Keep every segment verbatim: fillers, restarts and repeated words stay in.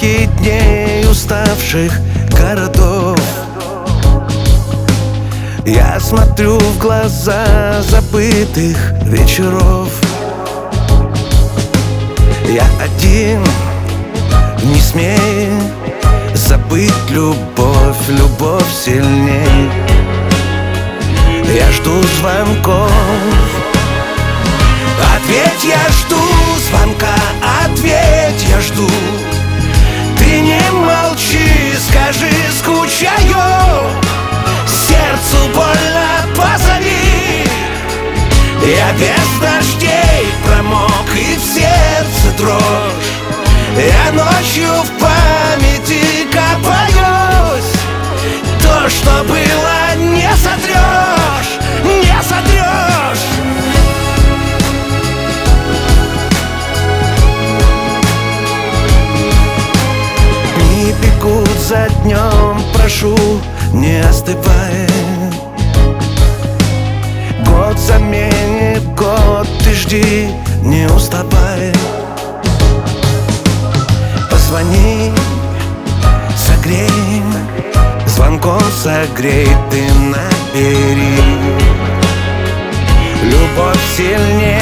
десятки дней уставших городов. Я смотрю в глаза забытых вечеров. Я один, не смею забыть любовь, любовь сильней. Я жду звонков, ответь, я жду звонка, ответь, я жду. Ты не молчи, скажи, скучаю, сердцу больно, позови. Я без дождей промок и в сердце дрожь. Я ночью в памяти копаюсь. То, что было, не сотрешь, не сотрешь. Дни бегут за днем, прошу, не остывай. Год заменит год, ты жди, не уставай. Позвони, согрей, звонком согрей, ты набери. Любовь сильней.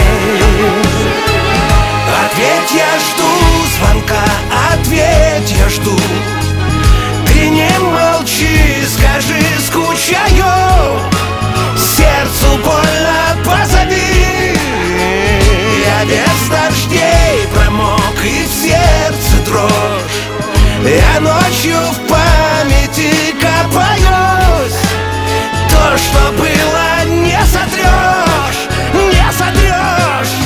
Ответь, я жду звонка, ответь, я жду. Ты не молчи, скажи, скучаю, сердцу больно, позови. Я без дождей промок и в сердце дрожь. Я ночью в памяти копаюсь. То, что было, не сотрешь, не сотрешь.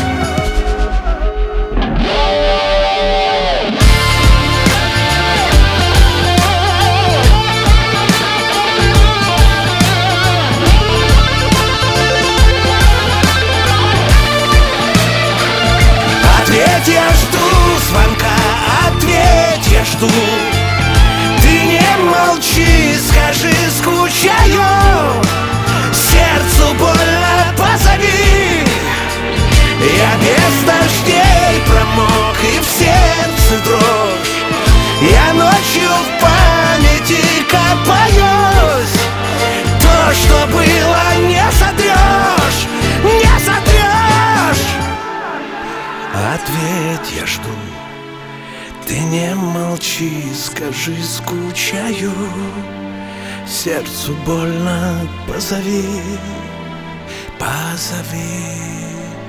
Ответь, я жду звонка, ответь, я жду. Ты не молчи, скажи, скучаю, сердцу больно, позови. Я без дождей промок и в сердце дрожь. Я ночью в памяти копаюсь. То, что было, не сотрешь, не сотрешь. Ответь, я жду. Ты не молчи, скажи, скучаю, сердцу больно, позови, позови.